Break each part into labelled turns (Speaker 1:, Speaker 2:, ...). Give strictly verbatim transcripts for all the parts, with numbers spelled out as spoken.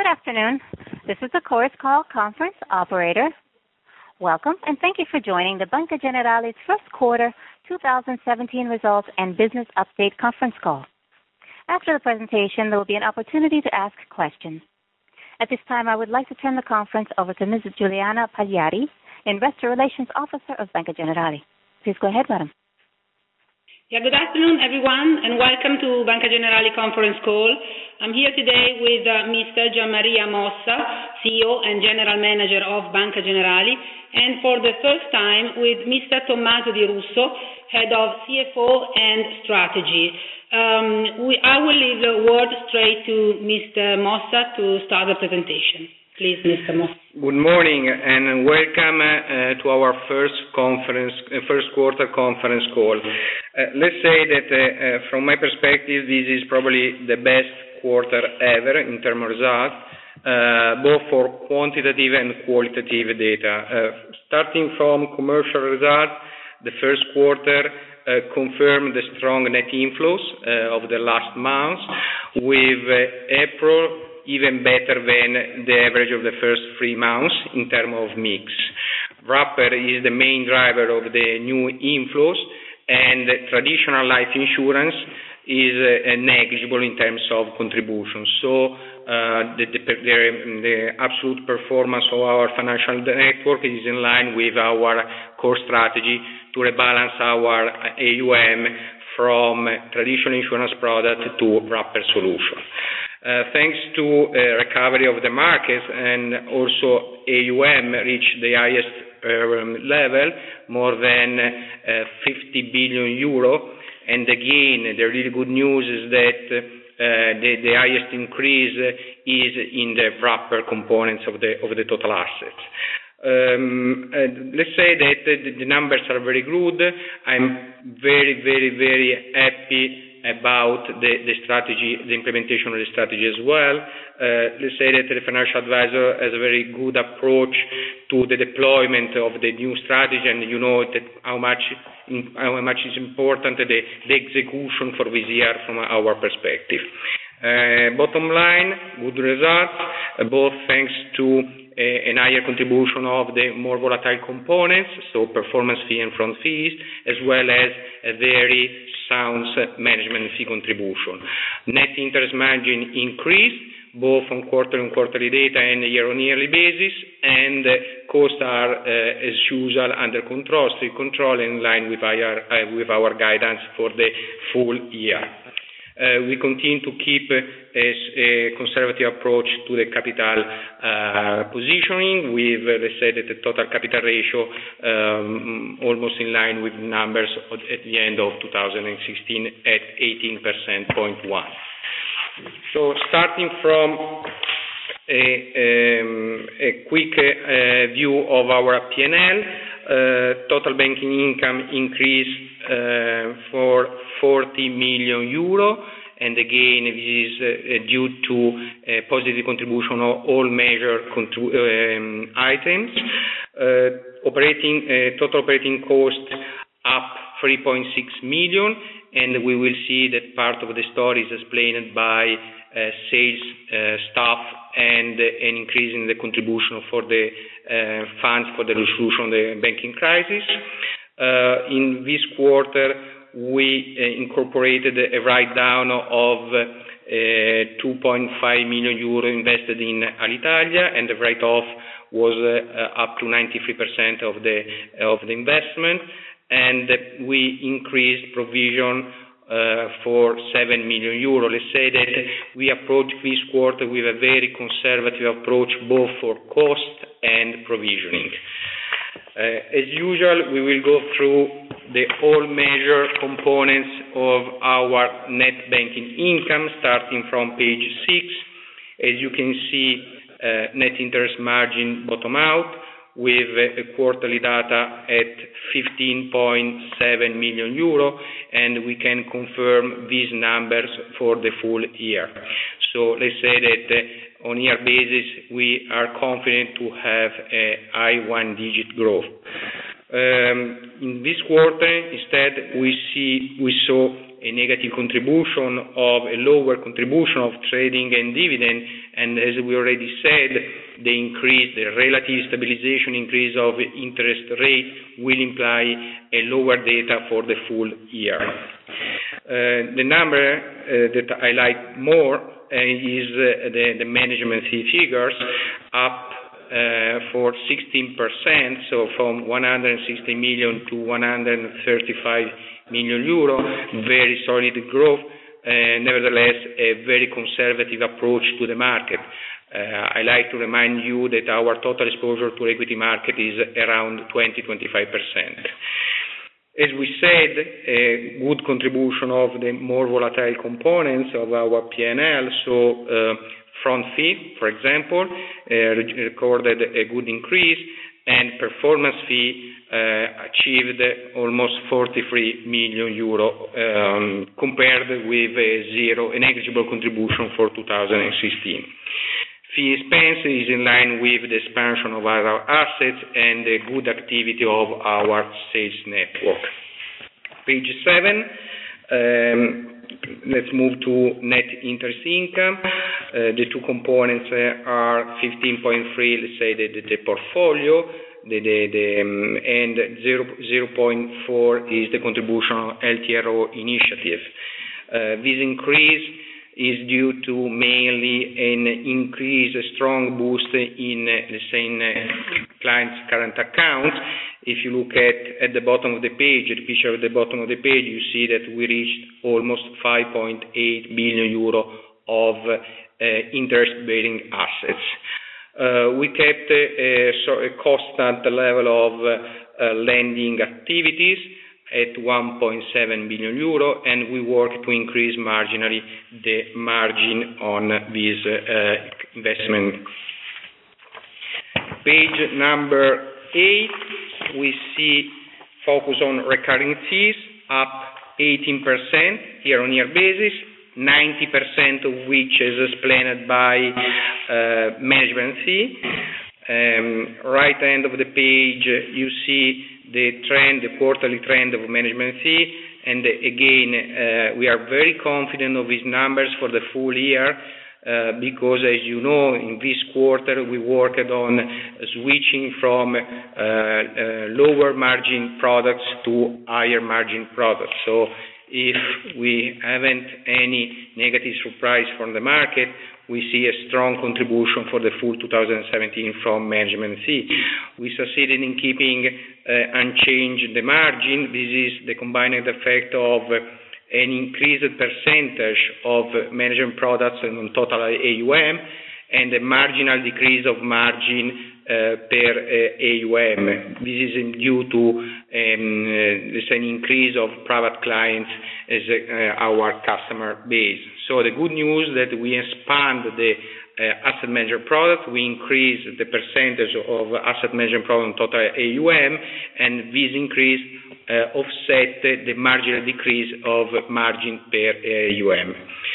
Speaker 1: Good afternoon. This is the Chorus Call conference operator. Welcome, and thank you for joining the Banca Generali's first quarter two thousand seventeen results and business update conference call. After the presentation, there will be an opportunity to ask questions. At this time, I would like to turn the conference over to Missus Giuliana Pagliari, Investor Relations Officer of Banca Generali. Please go ahead, madam.
Speaker 2: Yeah, good afternoon, everyone, and welcome to Banca Generali conference call. I'm here today with uh, Mister Gianmaria Mossa, C E O and General Manager of Banca Generali, and for the first time with Mister Tommaso Di Russo, Head of C F O and Strategy. Um, we, I will leave the word straight to Mister Mossa to start the presentation. Please, Mister Mossa.
Speaker 3: Good morning and welcome uh, to our first conference, uh, first quarter conference call. Uh, let's say that uh, uh, from my perspective, this is probably the best quarter ever in terms of results, uh, both for quantitative and qualitative data. Uh, starting from commercial results, the first quarter uh, confirmed the strong net inflows uh, of the last months, with uh, April even better than the average of the first three months in terms of mix. Wrapper is the main driver of the new inflows, and traditional life insurance is uh, negligible in terms of contribution. So uh, the, the, the, the absolute performance of our financial network is in line with our core strategy to rebalance our A U M from traditional insurance product to wrapper solution. Uh, thanks to uh, recovery of the markets, and also A U M reached the highest um, level, more than uh, fifty billion euro. And again, the really good news is that uh, the, the highest increase is in the wrapper components of the of the total assets. Um, uh, let's say that the, the numbers are very good. I'm very, very, very happy about the, the strategy, the implementation of the strategy as well. Uh, let's say that the financial advisor has a very good approach to the deployment of the new strategy, and you know that how much how much is important the, the execution for this year from our perspective. Uh, bottom line, good results, uh, both thanks to a, a higher contribution of the more volatile components, so performance fee and front fees, as well as a very sound management fee contribution. Net interest margin increased, both on quarter-on-quarterly data and year-on-yearly basis, and uh, costs are, uh, as usual, under control, strict control, in line with our, uh, with our guidance for the full year. Uh, we continue to keep a, a conservative approach to the capital uh, positioning, with, uh, let's say, that the total capital ratio um, almost in line with numbers at the end of two thousand sixteen at eighteen percent point one. So starting from a, um, a quick uh, view of our P and L, uh, total banking income increased uh, for forty million euro, and again this is uh, due to a positive contribution of all major contri- um, items. Uh, operating uh, total operating cost up three point six million, and we will see that part of the story is explained by uh, sales uh, staff and uh, an increase in the contribution for the uh, funds for the resolution of the banking crisis. Uh, in this quarter, we uh, incorporated a write-down of uh, two point five million euro invested in Alitalia, and the write-off was uh, up to ninety-three percent of the of the investment, and we increased provision uh, for seven million euro. Let's say that we approach this quarter with a very conservative approach, both for cost and provisioning. Uh, as usual, we will go through the all major components of our net banking income, starting from page six. As you can see, uh, net interest margin bottom out, with uh, quarterly data at fifteen point seven million euro, and we can confirm these numbers for the full year. So let's say that uh, on year basis, we are confident to have a high one-digit growth. Um, in this quarter, instead, we see we saw a negative contribution of a lower contribution of trading and dividend, and as we already said, the increase, the relative stabilization increase of interest rate will imply a lower data for the full year. Uh, the number uh, that I like more uh, is uh, the, the management fee figures, up uh, for sixteen percent, so from one hundred sixty million to one hundred thirty-five million euro, very solid growth, uh, nevertheless a very conservative approach to the market. Uh, I like to remind you that our total exposure to equity market is around twenty to twenty-five percent. As we said, a good contribution of the more volatile components of our P and L, so uh, front fee, for example, uh, recorded a good increase, and performance fee uh, achieved almost forty-three million euro um, compared with a zero, a negligible contribution for two thousand sixteen. Fee expense is in line with the expansion of our assets and the good activity of our sales network. Page seven, um, let's move to net interest income. Uh, the two components uh, are fifteen point three, let's say the, the, the portfolio, the, the, the, um, and zero point four is the contribution of L T R O initiative. Uh, this increase is due to mainly an increase, a strong boost in, uh, let's say, in uh, clients' current accounts. If you look at, at the bottom of the page, the picture at the bottom of the page, you see that we reached almost five point eight billion euro of uh, interest-bearing assets. Uh, we kept uh, a, so a constant level of uh, uh, lending activities at one point seven billion euro, and we work to increase marginally the margin on this uh, investment. Page number eight, we see focus on recurring fees, up eighteen percent year-on-year basis, ninety percent of which is explained by uh, management fee. Um, right end of the page, you see the trend, the quarterly trend of management fee, and uh, again, uh, we are very confident of these numbers for the full year, uh, because as you know, in this quarter we worked on switching from uh, uh, lower margin products to higher margin products. So if we haven't any negative surprise from the market, we see a strong contribution for the full two thousand seventeen from management fee. We succeeded in keeping uh, unchanged the margin. This is the combined effect of uh, an increased percentage of management products on total A U M and a marginal decrease of margin uh, per uh, A U M. This is due to um, uh, an increase of private clients as uh, our customer base. So the good news that we expand the uh, asset management product, we increase the percentage of asset management product on total A U M, and this increase uh, offset the marginal decrease of margin per A U M.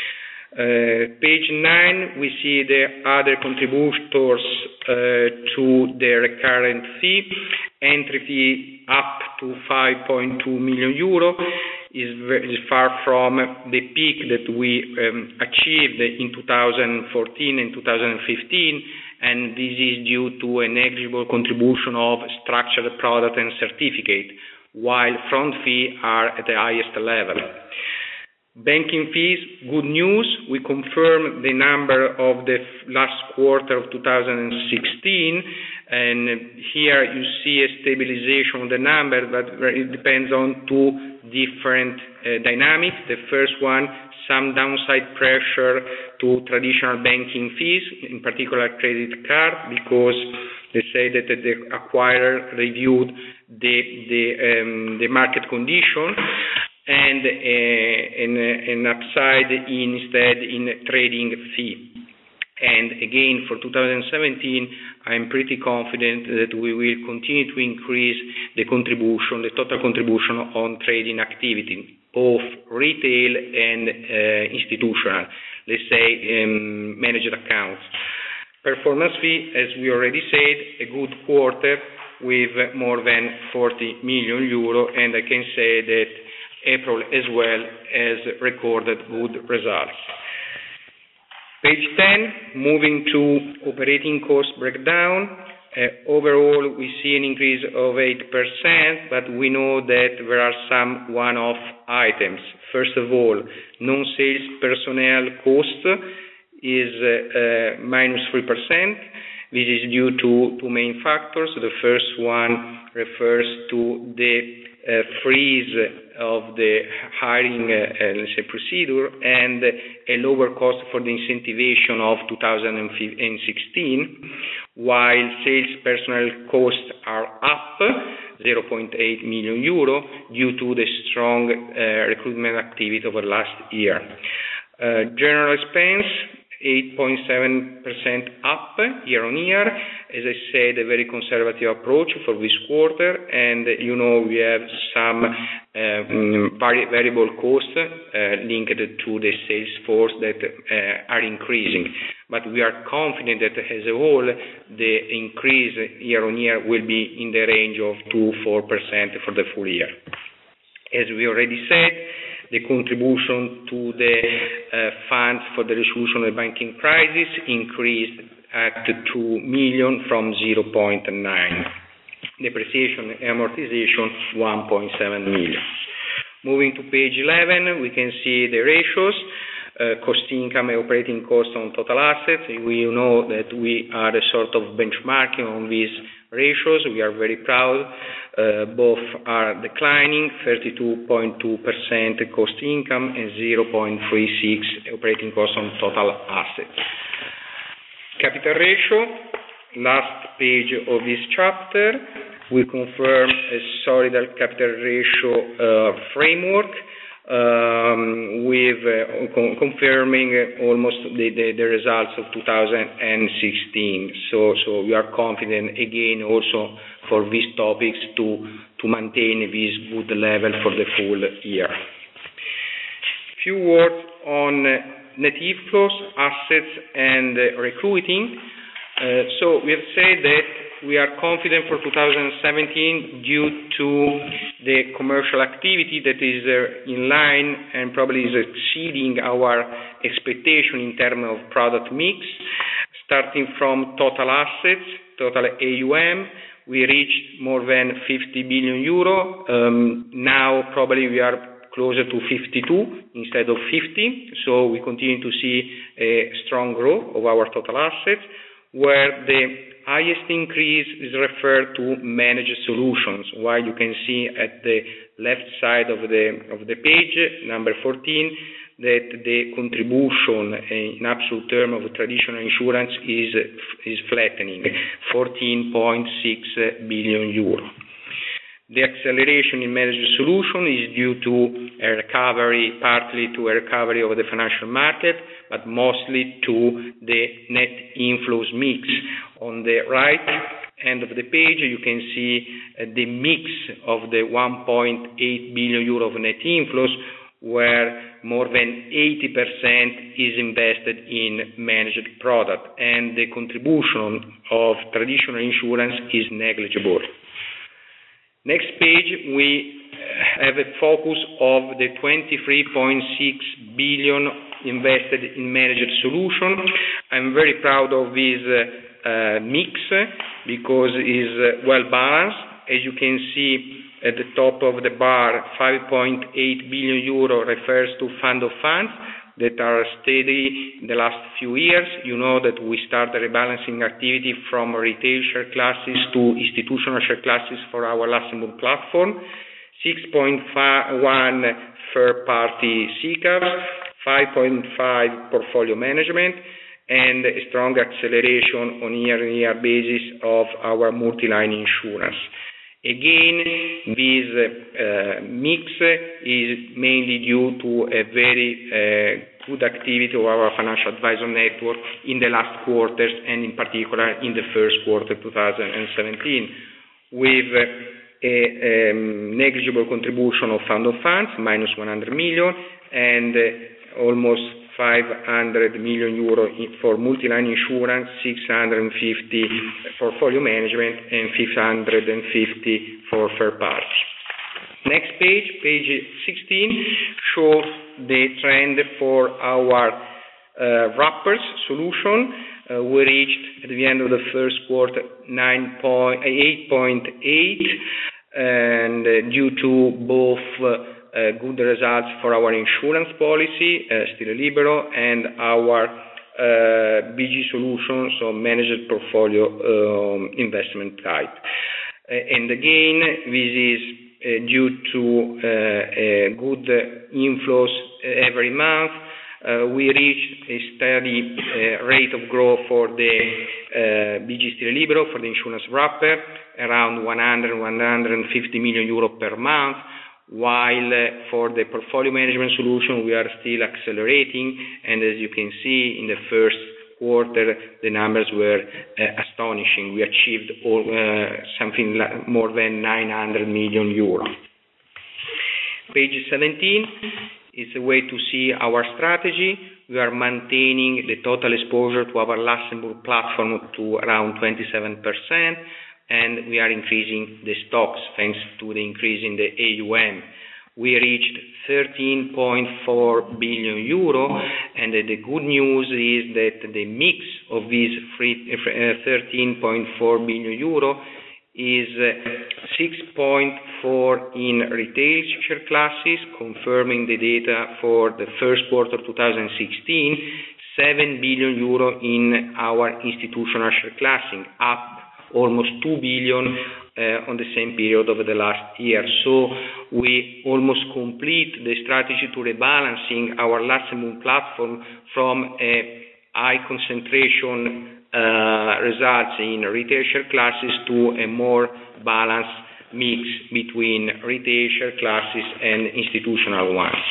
Speaker 3: Uh, page nine, we see the other contributors uh, to the recurrent fee. Entry fee up to five point two million euro. Is, very, is far from the peak that we um, achieved in two thousand fourteen and two thousand fifteen, and this is due to a negligible contribution of structured product and certificate, while front fee are at the highest level. Banking fees, good news. We confirm the number of the last quarter of two thousand sixteen, and here you see a stabilization of the number, but it depends on two different uh, dynamics. The first one, some downside pressure to traditional banking fees, in particular credit card, because they say that the acquirer reviewed the the, um, the market condition, and uh, an, an upside instead in trading fee. And again, for two thousand seventeen, I'm pretty confident that we will continue to increase the contribution, the total contribution on trading activity, both retail and uh, institutional, let's say um, managed accounts. Performance fee, as we already said, a good quarter with more than forty million euro, and I can say that April as well has recorded good results. Page ten, moving to operating cost breakdown. Uh, overall, we see an increase of eight percent, but we know that there are some one-off items. First of all, non-sales personnel cost is uh, uh, minus three percent. This is due to two main factors. The first one refers to the uh, freeze of the hiring uh, uh, let's say procedure and a lower cost for the incentivization of two thousand sixteen, while sales personnel costs are up zero point eight million euro due to the strong uh, recruitment activity over last year. Uh, general expense eight point seven percent up year on year. As I said, a very conservative approach for this quarter, and you know we have some um, vari variable costs uh, linked to the sales force that uh, are increasing. But we are confident that as a whole, the increase year on year will be in the range of two to four percent for the full year. As we already said, the contribution to the uh, funds for the resolution of the banking crisis increased at two million from zero point nine. Depreciation and amortization, one point seven million. Moving to page eleven, we can see the ratios. Uh, cost income and operating cost on total assets. We know that we are a sort of benchmarking on these ratios. We are very proud. Uh, both are declining, thirty-two point two percent cost income and zero point three six operating cost on total assets. Capital ratio, last page of this chapter, we confirm a solid capital ratio uh, framework. Um, with uh, con confirming uh, almost the, the, the results of two thousand sixteen. So, so we are confident again also for these topics to, to maintain this good level for the full year. Few words on uh, net inflows, assets and uh, recruiting. Uh, so we have said that we are confident for two thousand seventeen due to the commercial activity that is uh, in line and probably is exceeding our expectation in terms of product mix. Starting from total assets, total A U M, we reached more than fifty billion euro. Um, now probably we are closer to fifty-two instead of fifty. So we continue to see a strong growth of our total assets, where the highest increase is referred to managed solutions, while you can see at the left side of the of the page, number fourteen, that the contribution in absolute term of traditional insurance is is flattening, fourteen point six billion euro. The acceleration in managed solution is due to a recovery, partly to a recovery of the financial market, but mostly to the net inflows mix. On the right end of the page, you can see uh, the mix of the one point eight billion euro of net inflows, where more than eighty percent is invested in managed product, and the contribution of traditional insurance is negligible. Next page, we have a focus of the twenty-three point six billion invested in managed solution. I'm very proud of this uh, uh, mix because it is uh, well balanced. As you can see at the top of the bar, five point eight billion euro refers to fund of funds that are steady in the last few years. You know that we started rebalancing activity from retail share classes to institutional share classes for our Luxembourg platform. six point one third-party S I C As, five point five portfolio management, and a strong acceleration on year-on-year basis of our multi-line insurance. Again, this uh, mix is mainly due to a very uh, good activity of our financial advisor network in the last quarters, and in particular in the first quarter two thousand seventeen, with a um, negligible contribution of fund of funds, minus one hundred million, and uh, almost five hundred million euro for multi-line insurance, six hundred fifty portfolio management, and five hundred fifty for third party. Next page, page sixteen, shows the trend for our uh, wrappers solution. Uh, we reached at the end of the first quarter eight point eight, and uh, due to both uh, uh, good results for our insurance policy, uh, Stile Libero, and our uh, B G solution, so managed portfolio um, investment type. Uh, and again, this is uh, due to uh, uh, good inflows every month. Uh, we reached a steady uh, rate of growth for the uh, B G Stile Libero, for the insurance wrapper, around one hundred, one hundred fifty million euro per month, while uh, for the portfolio management solution we are still accelerating, and as you can see in the first quarter the numbers were uh, astonishing. We achieved all, uh, something like more than nine hundred million euro. Page seventeen is a way to see our strategy. We are maintaining the total exposure to our Luxembourg platform to around twenty-seven percent, and we are increasing the stocks thanks to the increase in the A U M. We reached thirteen point four billion euro, and the good news is that the mix of these thirteen point four billion euro is six point four in retail share classes, confirming the data for the first quarter two thousand sixteen, seven billion euro in our institutional share classing, up almost two billion uh, on the same period over the last year. So we almost complete the strategy to rebalancing our Luxembourg platform from a high concentration Uh, results in retail share classes to a more balanced mix between retail share classes and institutional ones.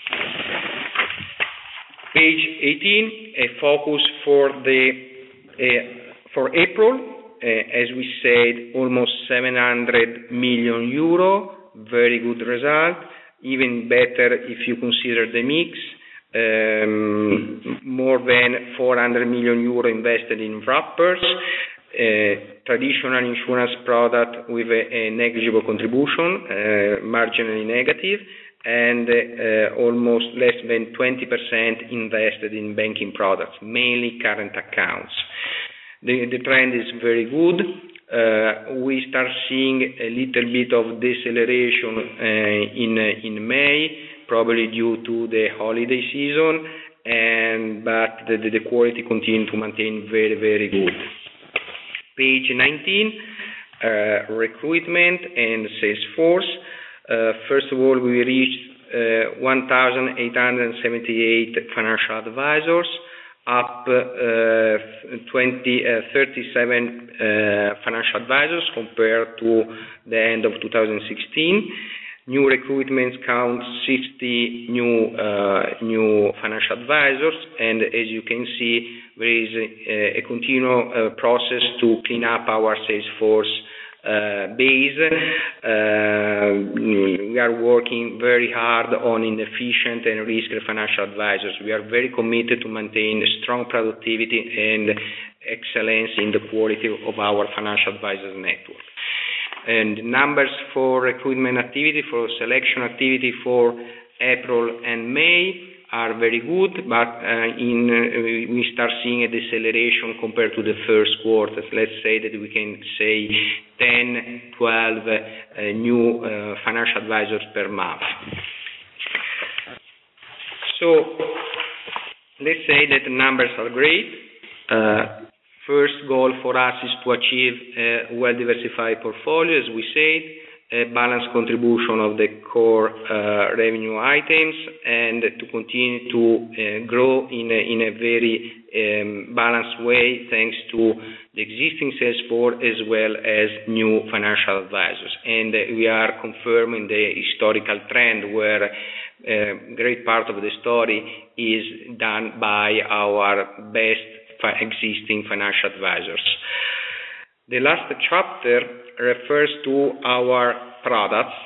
Speaker 3: Page eighteen, a focus for the uh, for April, uh, as we said, almost seven hundred million euro, very good result, even better if you consider the mix. Um, more than four hundred million euro invested in wrappers, uh, traditional insurance product with a, a negligible contribution, uh, marginally negative, and uh, almost less than twenty percent invested in banking products, mainly current accounts. The, the trend is very good. Uh, we start seeing a little bit of deceleration uh, in uh, in May, probably due to the holiday season, and but the, the, the quality continue to maintain very, very good. Page nineteen, uh, recruitment and sales force. Uh, first of all, we reached uh, one thousand eight hundred seventy-eight financial advisors, up uh, twenty, uh, thirty-seven uh, financial advisors compared to the end of two thousand sixteen. New recruitments count sixty new uh, new financial advisors, and as you can see, there is a, a continual uh, process to clean up our sales force uh, base. Uh, we are working very hard on inefficient and risky financial advisors. We are very committed to maintain strong productivity and excellence in the quality of our financial advisors network. And numbers for recruitment activity, for selection activity for April and May are very good, but uh, in, uh, we start seeing a deceleration compared to the first quarter. Let's say that we can say ten, twelve uh, new uh, financial advisors per month. So let's say that the numbers are great. Uh, First goal for us is to achieve a well-diversified portfolio, as we said, a balanced contribution of the core uh, revenue items, and to continue to uh, grow in a, in a very um, balanced way thanks to the existing sales force as well as new financial advisors. And uh, we are confirming the historical trend where a great part of the story is done by our best existing financial advisors. The last chapter refers to our products,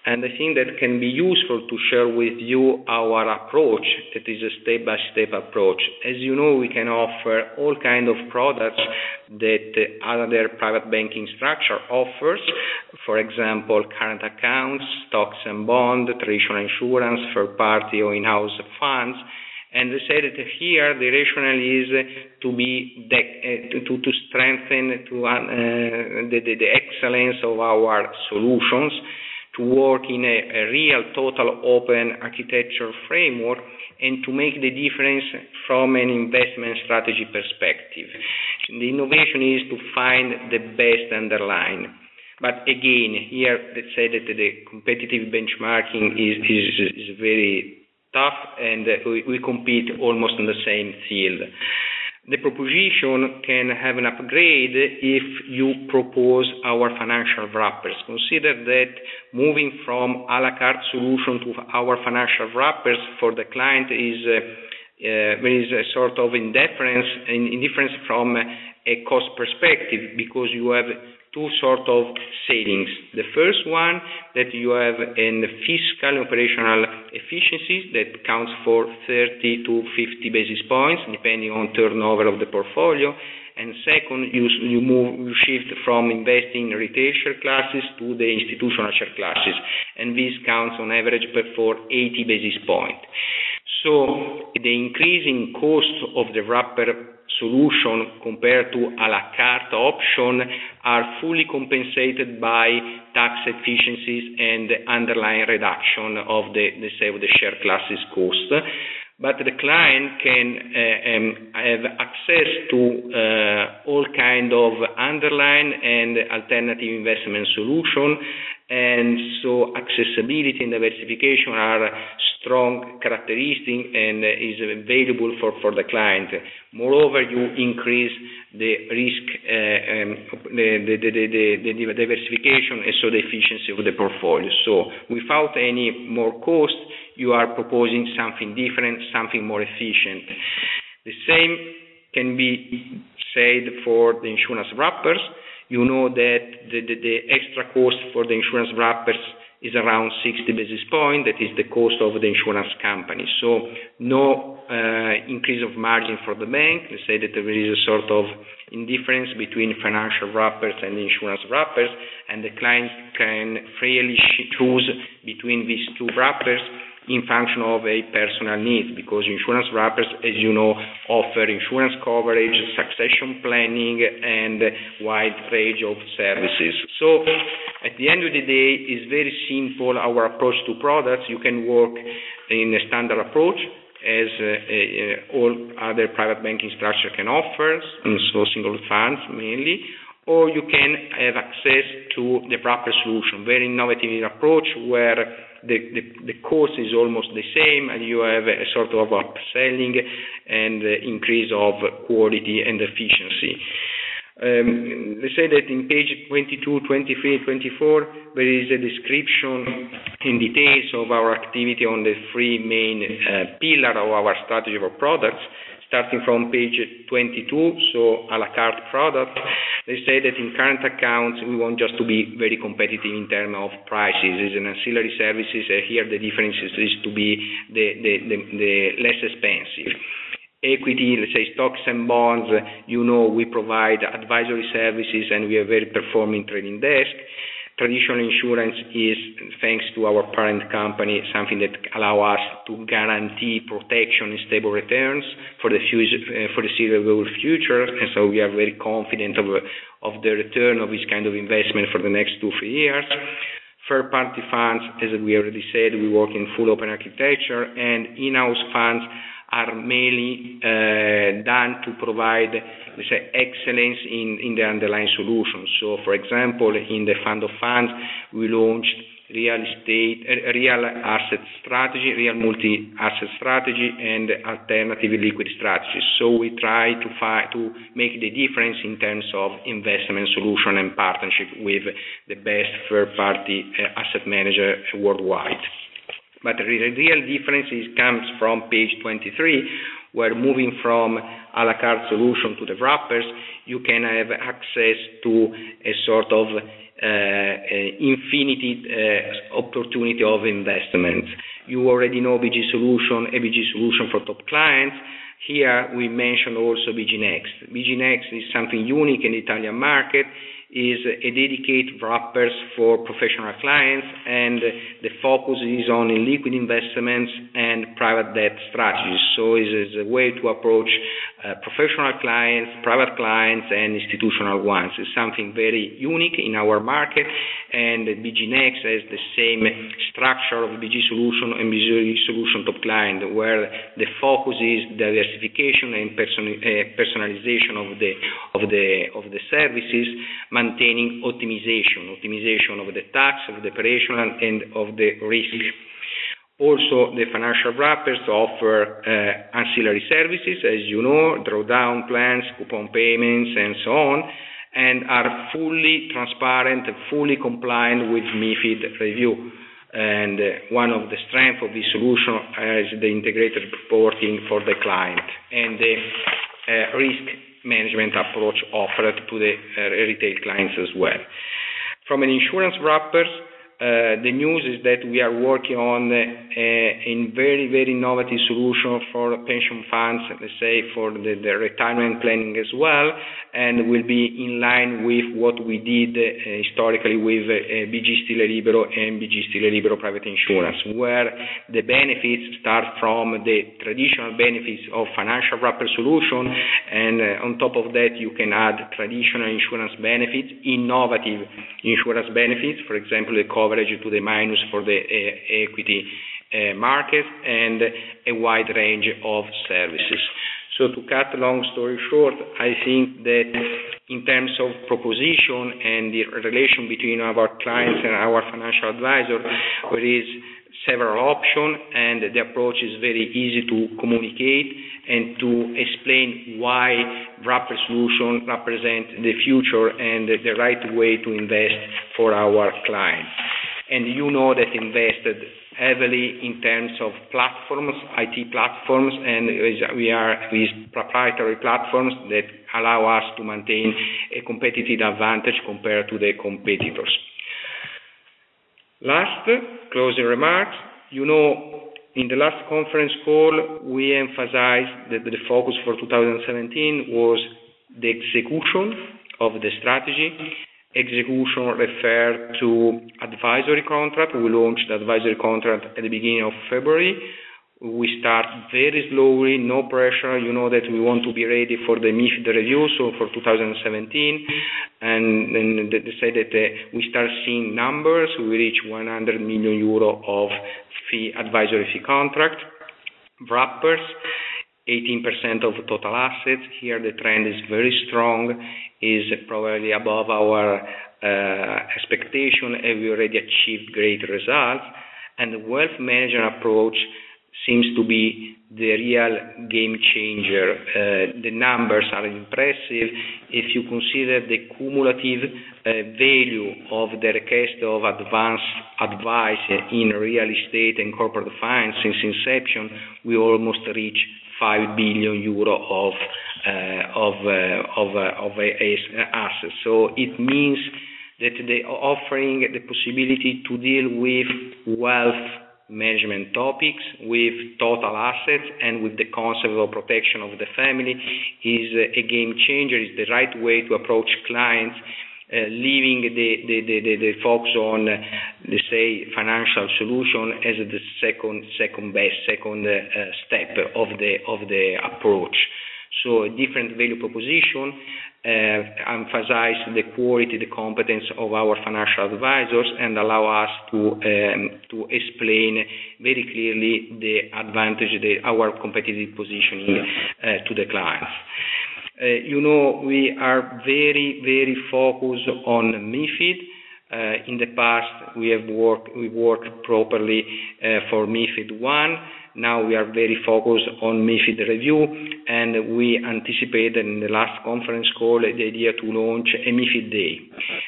Speaker 3: and I think that can be useful to share with you our approach, that is a step-by-step approach. As you know, we can offer all kinds of products that other private banking structure offers, for example, current accounts, stocks and bonds, traditional insurance, third-party or in-house funds. And they say that here the rationale is to be de- to, to strengthen to, uh, the, the, the excellence of our solutions, to work in a, a real total open architecture framework, and to make the difference from an investment strategy perspective. The innovation is to find the best underlying. But again, here let's say that the competitive benchmarking is, is, is very tough, and we, we compete almost in the same field. The proposition can have an upgrade if you propose our financial wrappers. Consider that moving from a la carte solution to our financial wrappers for the client is uh, uh, there is a sort of indifference, indifference from a cost perspective, because you have two sort of savings. The first one, that you have an fiscal operational efficiency that counts for thirty to fifty basis points, depending on turnover of the portfolio. And second, you, you move, you shift from investing in retail share classes to the institutional share classes, and this counts on average for eighty basis points. So the increasing cost of the wrapper solution compared to a la carte option are fully compensated by tax efficiencies and the underlying reduction of the, the, say, of the share classes cost. But the client can uh, um, have access to uh, all kind of underlying and alternative investment solution, and so accessibility and diversification are strong characteristics and is available for, for the client. Moreover, you increase the risk, uh, um, the, the, the, the, the diversification, and so the efficiency of the portfolio. So without any more cost, you are proposing something different, something more efficient. The same can be said for the insurance wrappers. You know that the, the, the extra cost for the insurance wrappers is around sixty basis points. That is the cost of the insurance company. So no uh, increase of margin for the bank. Let's say that there is a sort of indifference between financial wrappers and insurance wrappers, and the client can freely choose between these two wrappers in function of a personal needs, because insurance wrappers, as you know, offer insurance coverage, succession planning, and wide range of services. So at the end of the day, it's very simple, our approach to products. You can work in a standard approach, as uh, uh, all other private banking structure can offer, and so single funds mainly, or you can have access to the wrapper solution, very innovative approach where The, the, the cost is almost the same, and you have a sort of upselling and increase of quality and efficiency. Um, let's say that in page twenty-two, twenty-three, twenty-four, there is a description in details of our activity on the three main uh, pillars of our strategy of products. Starting from page twenty-two, so a la carte product, they say that in current accounts we want just to be very competitive in terms of prices. It's an ancillary services. Uh, here the difference is, is to be the, the, the, the less expensive. Equity, let's say stocks and bonds, you know we provide advisory services and we have very performing trading desk. Traditional insurance is, thanks to our parent company, something that allow us to guarantee protection and stable returns for the future, uh, for the foreseeable future, and so we are very confident of, of the return of this kind of investment for the next two, three years. Third-party funds, as we already said, we work in full open architecture, and in-house funds are mainly uh, done to provide, let's say, excellence in, in the underlying solutions. So, for example, in the fund of funds, we launched real estate, uh, real asset strategy, real multi-asset strategy, and alternative liquid strategies. So we try to find, to make the difference in terms of investment solution and partnership with the best third-party uh, asset manager worldwide. But the real difference is, comes from page twenty-three, where moving from a la carte solution to the wrappers, you can have access to a sort of uh, infinity uh, opportunity of investments. You already know B G Solution, a B G Solution for top clients. Here we mentioned also B G Next. B G Next is something unique in the Italian market, is a dedicated wrappers for professional clients, and the focus is on liquid investments and private debt strategies. So it is a way to approach uh, professional clients, private clients, and institutional ones. It's something very unique in our market, and B G Next has the same structure of B G Solution and B G Solution top client, where the focus is diversification and person, uh, personalization of the of the of the services, maintaining optimization, optimization of the tax, of the operational, and of the risk. Also, the financial wrappers offer uh, ancillary services, as you know, drawdown plans, coupon payments, and so on, and are fully transparent and fully compliant with MiFID review. And uh, one of the strengths of this solution is the integrated reporting for the client and the uh, risk management approach offered to the uh, retail clients as well. From an insurance wrappers, uh, the news is that we are working on uh, a very, very innovative solution for pension funds, let's say for the, the retirement planning as well, and will be in line with what we did uh, historically with uh, B G Stile Libero and B G Stile Libero Private Insurance, where the benefits start from the traditional benefits of financial wrapper solution, and uh, on top of that you can add traditional insurance benefits, innovative insurance benefits, for example the coverage to the minus for the uh, equity uh, market, and a wide range of services. So to cut a long story short, I think that in terms of proposition and the relation between our clients and our financial advisor, there is several options, and the approach is very easy to communicate and to explain why wrapper solution represent the future and the right way to invest for our clients. And you know that invested heavily in terms of platforms, I T platforms, and we are with proprietary platforms that allow us to maintain a competitive advantage compared to the competitors. Last, closing remarks. You know, in the last conference call, we emphasized that the focus for two thousand seventeen was the execution of the strategy. Execution referred to advisory contract. We launched the advisory contract at the beginning of February. We start very slowly, no pressure. You know that we want to be ready for the MiFID review, so for two thousand seventeen. And then they say that uh, we start seeing numbers. We reach one hundred million euro of fee, advisory fee contract. Wrappers, eighteen percent of total assets. Here the trend is very strong, is probably above our uh, expectation, and we already achieved great results. And the wealth management approach seems to be the real game changer. Uh, the numbers are impressive. If you consider the cumulative uh, value of the request of advanced advice in real estate and corporate finance since inception, we almost reach five billion euro of uh, of uh, of uh, of uh, assets. So it means that they are offering the possibility to deal with wealth management topics, with total assets, and with the concept of protection of the family is a game changer. Is the right way to approach clients, uh, leaving the the, the, the, the focus on, uh, let's say, financial solution as the second second best second uh, step of the of the approach. So a different value proposition. Uh, emphasize the quality, the competence of our financial advisors, and allow us to um, to explain very clearly the advantage, the, our competitive positioning uh, to the clients. Uh, you know, we are very, very focused on MiFID. Uh, in the past, we have worked, we worked properly uh, for MiFID one. Now we are very focused on MiFID review, and we anticipated in the last conference call the idea to launch a MiFID day.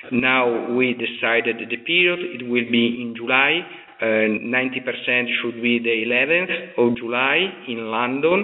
Speaker 3: Now we decided the period, it will be in July. Uh, ninety percent should be the eleventh of July in London.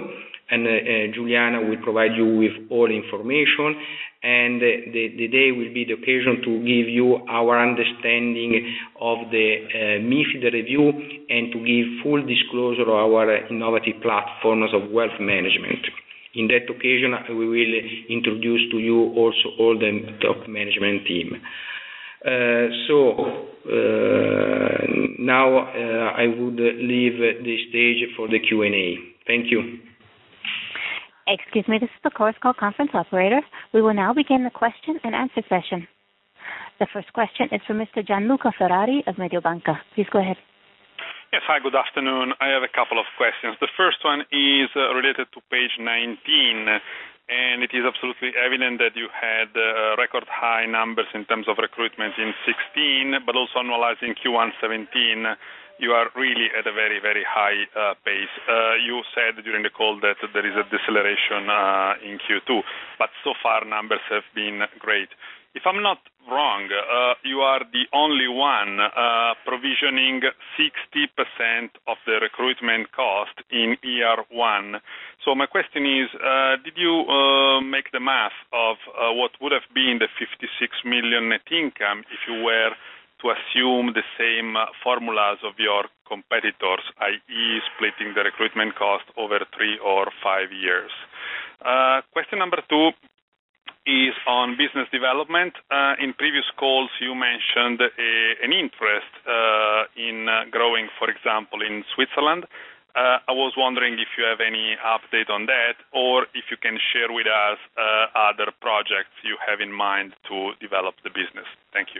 Speaker 3: and uh, Giuliana will provide you with all information, and uh, the, the day will be the occasion to give you our understanding of the uh, MiFID review and to give full disclosure of our innovative platforms of wealth management. In that occasion, we will introduce to you also all the top management team. Uh, so uh, now uh, I would leave the stage for the Q and A. Thank you.
Speaker 1: Excuse me, this is the Chorus Call conference operator. We will now begin the question and answer session. The first question is from Mister Gianluca Ferrari of Mediobanca. Please go ahead.
Speaker 4: Yes, hi, good afternoon. I have a couple of questions. The first one is uh, related to page nineteen, and it is absolutely evident that you had uh, record high numbers in terms of recruitment in sixteen, but also annualizing Q one seventeen. You are really at a very, very high uh, pace. Uh, you said during the call that there is a deceleration uh, in Q two, but so far numbers have been great. If I'm not wrong, uh, you are the only one uh, provisioning sixty percent of the recruitment cost in year one. So my question is, uh, did you uh, make the math of uh, what would have been the fifty-six million net income if you were to assume the same uh, formulas of your competitors, that is splitting the recruitment cost over three or five years? Uh, question number two is on business development. Uh, in previous calls, you mentioned a, an interest uh, in uh, growing, for example, in Switzerland. Uh, I was wondering if you have any update on that, or if you can share with us uh, other projects you have in mind to develop the business. Thank you.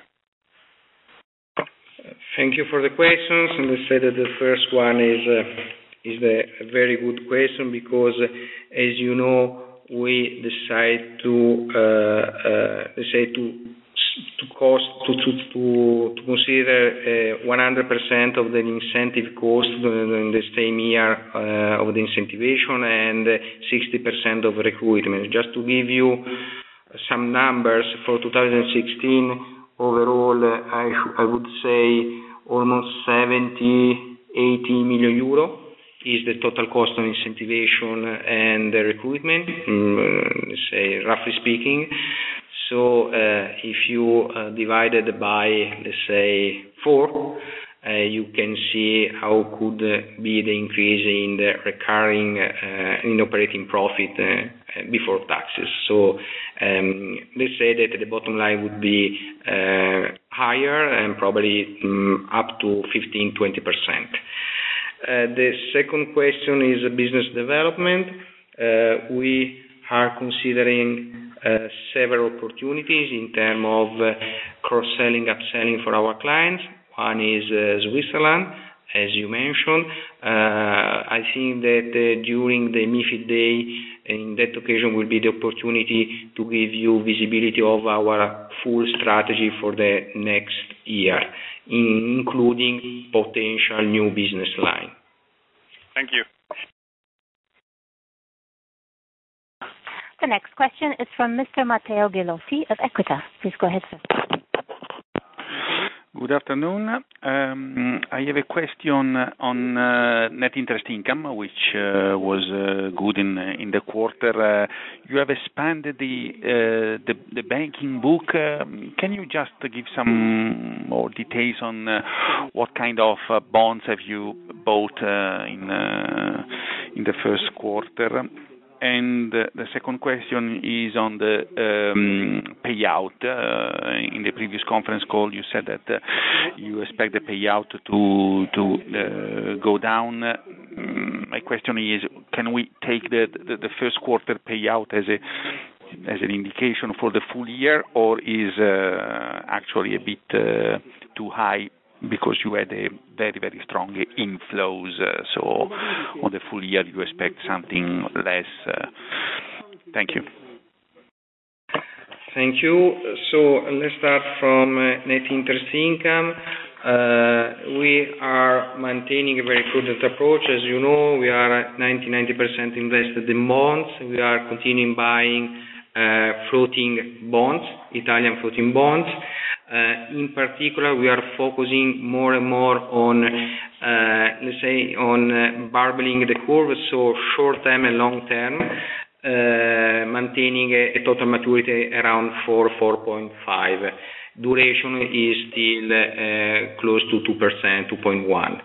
Speaker 3: Thank you for the questions, and let's say that the first one is uh, is a very good question because, uh, as you know, we decide to uh, uh, let's say to to cost to to to, to consider uh, one hundred percent of the incentive cost in the same year uh, of the incentivation and sixty percent of recruitment. Just to give you some numbers for two thousand sixteen. Overall, uh, I, sh- I would say almost seventy, eighty million euro is the total cost of incentivation and the recruitment, um, let's say roughly speaking. So uh, if you uh, divide it by, let's say, four, uh, you can see how could uh, be the increase in the recurring uh, in operating profit uh, before taxes. So um, let's say that the bottom line would be uh, higher and probably um, up to fifteen to twenty percent. Uh, the second question is business development. Uh, we are considering uh, several opportunities in terms of uh, cross-selling, upselling for our clients. One is uh, Switzerland, as you mentioned. Uh, I think that uh, during the MiFID Day, in that occasion will be the opportunity to give you visibility of our full strategy for the next year, including potential new business line.
Speaker 4: Thank you.
Speaker 1: The next question is from Mister Matteo Ghilotti of Equita. Please go ahead, sir.
Speaker 5: Good afternoon. Um, I have a question on uh, net interest income, which uh, was uh, good in in the quarter. Uh, you have expanded the uh, the, the banking book. Uh, can you just give some more details on uh, what kind of uh, bonds have you bought uh, in uh, in the first quarter? And uh, the second question is on the um, payout. Uh, in the previous conference call, you said that uh, you expect the payout to to uh, go down. Um, my question is, can we take the, the the first quarter payout as a as an indication for the full year, or is uh, actually a bit uh, too high? Because you had a very, very strong inflows, uh, so on the full year you expect something less. Uh, thank you.
Speaker 3: Thank you. So let's start from uh, net interest income. Uh, we are maintaining a very prudent approach. As you know, we are ninety, ninety percent invested in bonds. We are continuing buying uh, floating bonds, Italian floating bonds. Uh, Uh, in particular, we are focusing more and more on, uh, let's say, on uh, barbelling the curve, so short-term and long-term, uh, maintaining a, a total maturity around four, four point five. Duration is still uh, close to two percent, two point one.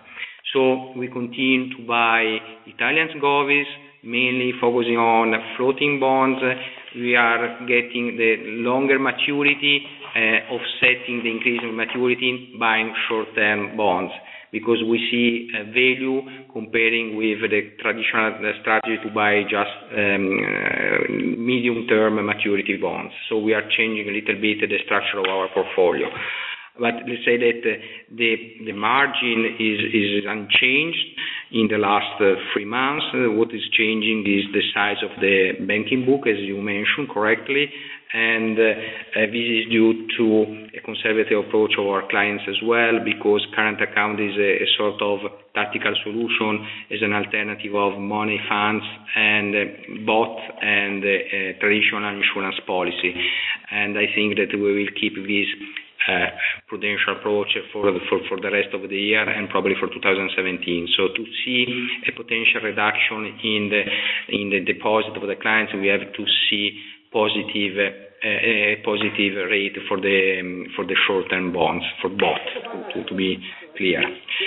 Speaker 3: So we continue to buy Italian govies, mainly focusing on floating bonds. We are getting the longer maturity, uh, offsetting the increase in maturity, buying short-term bonds, because we see a value comparing with the traditional strategy to buy just um, uh, medium-term maturity bonds. So we are changing a little bit the structure of our portfolio. But let's say that uh, the the margin is, is unchanged in the last uh, three months. Uh, what is changing is the size of the banking book, as you mentioned correctly, and uh, uh, this is due to a conservative approach of our clients as well, because current account is a, a sort of tactical solution as an alternative of money funds and uh, bot and uh, uh, traditional insurance policy. And I think that we will keep this Uh, prudential approach for the, for, for the rest of the year and probably for two thousand seventeen. So to see a potential reduction in the in the deposit of the clients, we have to see positive uh, a positive rate for the um, for the short-term bonds for both. To, to be clear,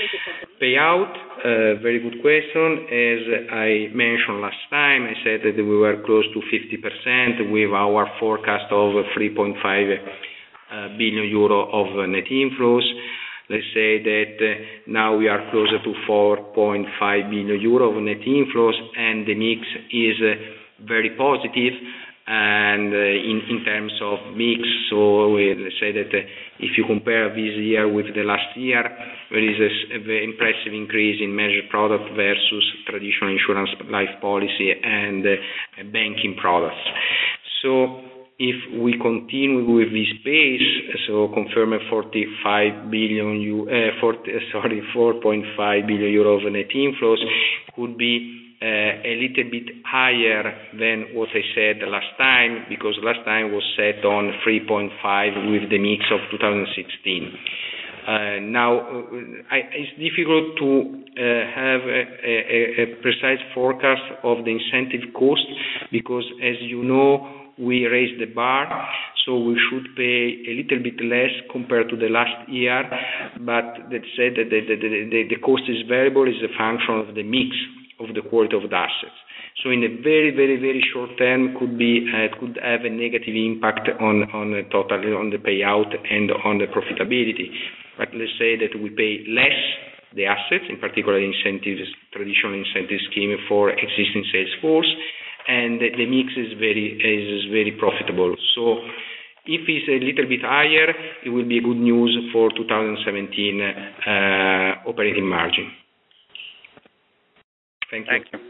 Speaker 3: payout. Uh, very good question. As I mentioned last time, I said that we were close to fifty percent with our forecast of three point five. Uh, billion euro of uh, net inflows. Let's say that uh, now we are closer to four point five billion euro of net inflows, and the mix is uh, very positive. And uh, in, in terms of mix, so we, let's say that uh, if you compare this year with the last year, there is a, a very impressive increase in measured product versus traditional insurance life policy and uh, banking products. So if we continue with this pace, so confirm a forty-five billion, uh, forty, sorry, four point five billion euro of net inflows, could be uh, a little bit higher than what I said last time, because last time was set on three point five with the mix of two thousand sixteen. Uh, now, uh, I, it's difficult to uh, have a, a, a precise forecast of the incentive cost, because, as you know, we raised the bar, so we should pay a little bit less compared to the last year, but that said that the, the, the, the cost is variable, is a function of the mix of the quality of the assets. So in a very, very, very short term, could be uh, could have a negative impact on on the total, on the payout and on the profitability. But let's say that we pay less the assets, in particular incentives, traditional incentive scheme for existing sales force, and the, the mix is very is very profitable. So if it's a little bit higher, it will be good news for two thousand seventeen uh, operating margin. Thank you.
Speaker 4: Thank you.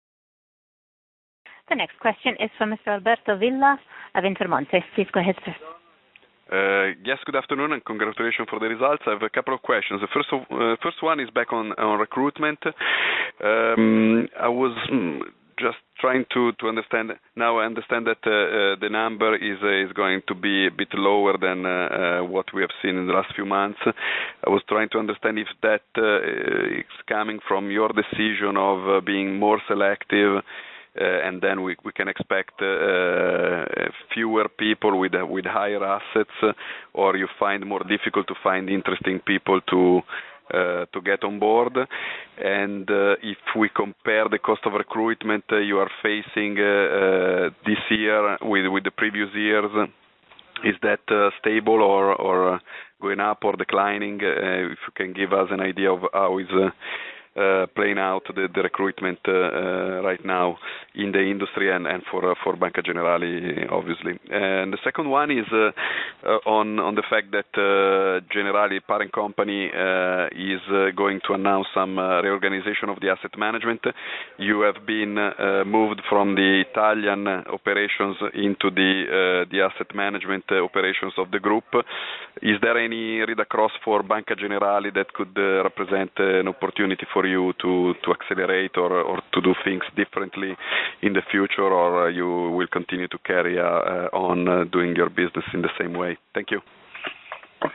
Speaker 1: The next question is from Mister Alberto Villa of Intermonte. Please go ahead, sir.
Speaker 6: Uh, yes, good afternoon and congratulations for the results. I have a couple of questions. The first, of, uh, first one is back on, on recruitment. Um, I was mm, just trying to, to understand, now I understand that uh, uh, the number is uh, is going to be a bit lower than uh, uh, what we have seen in the last few months. I was trying to understand if that uh, is coming from your decision of uh, being more selective, Uh, and then we, we can expect uh, fewer people with uh, with higher assets, uh, or you find more difficult to find interesting people to uh, to get on board. And uh, if we compare the cost of recruitment uh, you are facing uh, uh, this year with with the previous years, is that uh, stable or or going up or declining? Uh, if you can give us an idea of how is uh, Uh, playing out the, the recruitment uh, uh, right now in the industry and, and for uh, for Banca Generali, obviously. And the second one is uh, uh, on on the fact that uh, Generali parent company uh, is uh, going to announce some uh, reorganization of the asset management. You have been uh, moved from the Italian operations into the uh, the asset management operations of the group. Is there any read across for Banca Generali that could uh, represent uh, an opportunity for you to, to accelerate or, or to do things differently in the future, or uh, you will continue to carry uh, uh, on uh, doing your business in the same way? Thank you.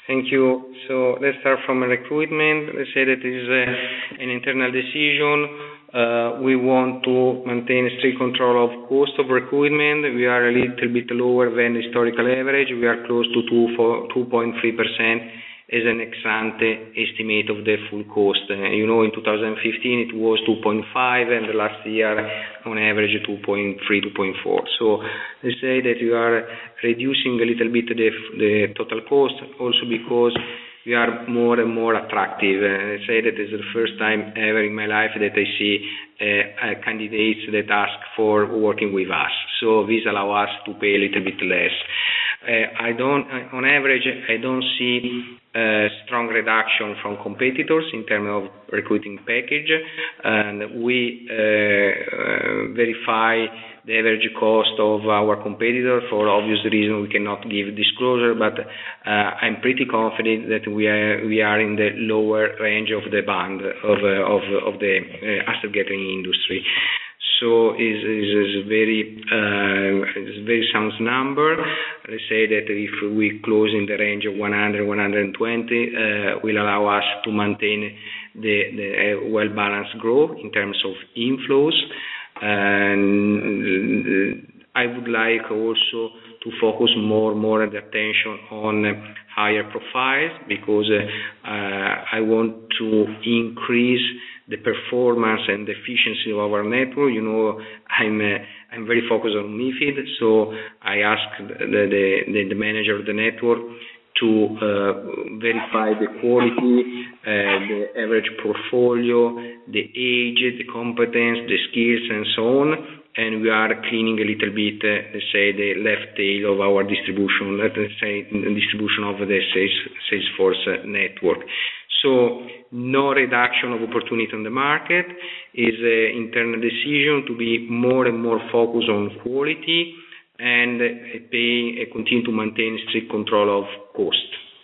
Speaker 3: Thank you. So let's start from recruitment. Let's say that it is uh, an internal decision. Uh, we want to maintain strict control of cost of recruitment. We are a little bit lower than the historical average. We are close to two point three percent as an ex-ante estimate of the full cost. Uh, you know, in two thousand fifteen it was two point five, and the last year on average two point three, two point four. So let's say that we are reducing a little bit the, the total cost, also because we are more and more attractive. Uh, I say that it's the first time ever in my life that I see uh, uh, candidates that ask for working with us. So this allows us to pay a little bit less. Uh, I don't, uh, on average, I don't see a strong reduction from competitors in terms of recruiting package, and we uh, uh, verify the average cost of our competitor. For obvious reasons, we cannot give disclosure, but uh, I'm pretty confident that we are we are in the lower range of the band of uh, of of the uh, asset gathering industry. So is is very uh, is very sound number. Let's say that if we close in the range of one hundred, one hundred twenty, uh, will allow us to maintain the, the uh, well balanced growth in terms of inflows. And I would like also to focus more more the attention on higher profiles, because uh, uh, I want to increase the performance and the efficiency of our network. You know, I'm uh, I'm very focused on MiFID, so I ask the the, the manager of the network to uh, verify the quality, uh, the average portfolio, the age, the competence, the skills, and so on. And we are cleaning a little bit, uh, let's say, the left tail of our distribution, let's say, the distribution of the sales, Salesforce uh, network. So no reduction of opportunity on the market, is an internal decision to be more and more focused on quality and pay, uh, continue to maintain strict control of cost.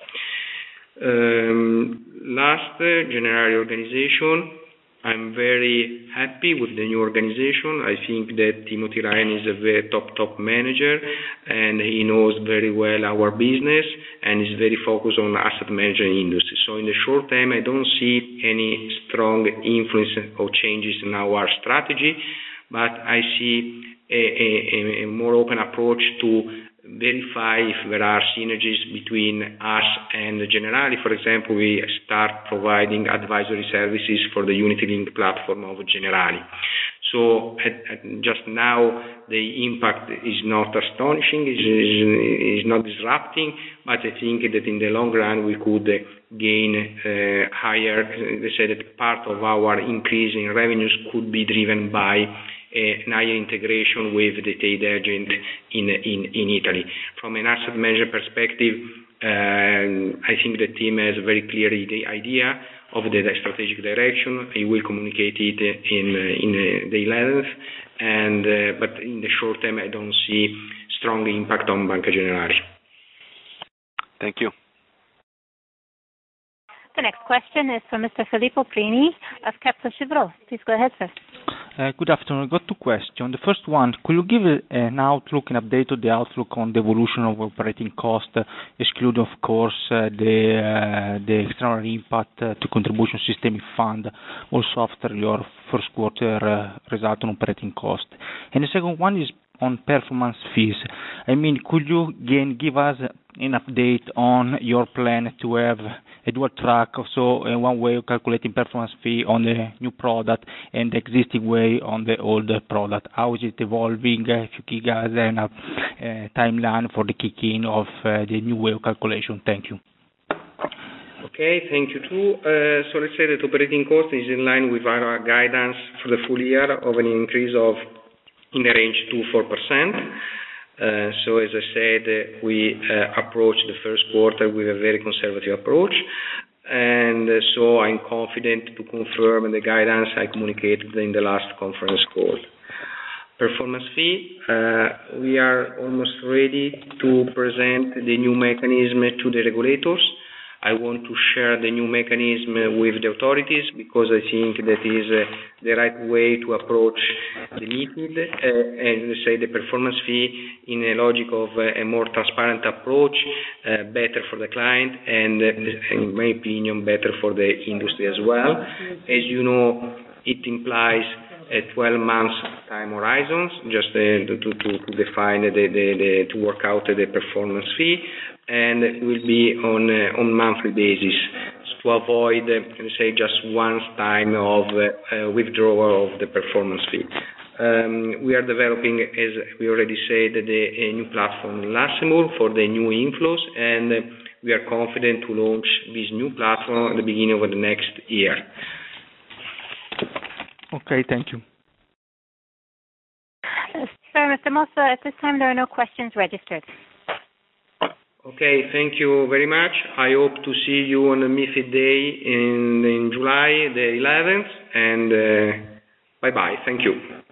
Speaker 3: Um, last, uh, general organization. I'm very happy with the new organization. I think that Timothy Ryan is a very top, top manager, and he knows very well our business and is very focused on asset management industry. So in the short term, I don't see any strong influence or changes in our strategy, but I see a, a, a more open approach to verify if there are synergies between us and Generali. For example, we start providing advisory services for the Unity-Link platform of Generali. So at, at just now, the impact is not astonishing, is, is, is not disrupting, but I think that in the long run we could gain uh, higher, let's say that part of our increase in revenues could be driven by an higher integration with the trade agent in, in, in Italy. From an asset management perspective, um, I think the team has a very clear idea of the strategic direction. He will communicate it in, in the eleventh, and, uh, but in the short term, I don't see strong impact on Banca Generali.
Speaker 6: Thank you.
Speaker 1: The next question is from Mister Filippo Prini of Kepler Cheuvreux. Please go ahead, sir.
Speaker 7: Uh, good afternoon. I've got two questions. The first one, could you give an outlook, an update of the outlook on the evolution of operating cost, uh, excluding, of course, uh, the uh, the external impact uh, to contribution systemic fund, also after your first quarter uh, result on operating cost? And the second one is on performance fees. I mean, could you again give us an update on your plan to have a dual track, so uh, one way of calculating performance fee on the new product and the existing way on the older product? How is it evolving? Uh, if you give us a uh, timeline for the kick-in of uh, the new way of calculation. Thank you.
Speaker 3: Okay, thank you too. Uh, so let's say that operating cost is in line with our guidance for the full year of an increase of in the range two to four percent. Uh, so as I said, uh, we uh, approached the first quarter with a very conservative approach, and uh, so I'm confident to confirm the guidance I communicated in the last conference call. Performance fee, uh, we are almost ready to present the new mechanism to the regulators. I want to share the new mechanism with the authorities because I think that is uh, the right way to approach the MiFID uh, and say the performance fee in a logic of uh, a more transparent approach, uh, better for the client and, uh, in my opinion, better for the industry as well. As you know, it implies a twelve months time horizons, just uh, to, to, to define the, the, the to work out the performance fee, and it will be on uh, on monthly basis to avoid, uh, let's say, just one time of uh, uh, withdrawal of the performance fee. Um, we are developing, as we already said, the, a new platform in Luxembourg for the new inflows, and uh, we are confident to launch this new platform at the beginning of the next year.
Speaker 7: Okay, thank you.
Speaker 1: Uh, sir, Mister Mossa, at this time there are no questions registered.
Speaker 3: Okay, thank you very much. I hope to see you on the MiFID Day in, in July the eleventh, and uh, bye-bye. Thank you.